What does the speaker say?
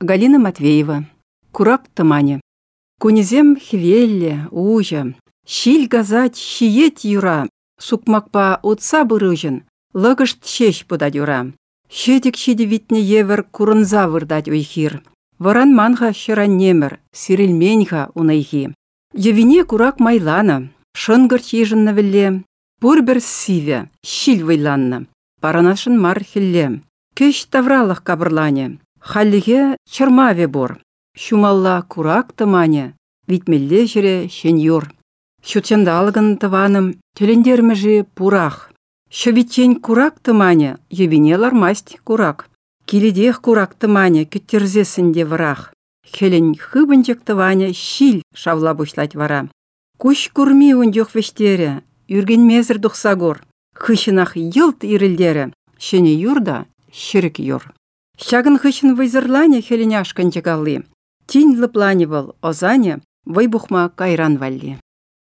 Галина Матвеева. Курак тымане. Кунезем хвелле, ужа. Щиль газать щиет юра. Сукмакпа утса бұрыжын. Лыгышт шеш бұдад юра. Шедік шеді витне евер курынза вырдать уйхир. Варан манға шыран немір, сирилменға унайхи. Евине курак майлана. Шынгырч ежін навелле. Пурбер сиве, щиль вайланна. Паранашын мар хилле. Кеш тавралах кабырлане. Халлиге чырмаве бор. Шумалла курак тымане. Витмелле жире шеньор. Шутчандалгын тываным төлендермежі пурах. Шовитчен курак тымане, евинелар масть курак. Киледех курак тымане күттерзесінде варах. Хелен хыбынчек тыване щиль шавла бушлать вара. Куш курми ундюх вештере, юрген мезір дұқсагор. Хышынах йылт ирілдері, шене юрда шірік юр. Шагын хышын вайзырлане хеленяшкан жегалы. Тинь лыпланевал озане, вайбухма кайран валли.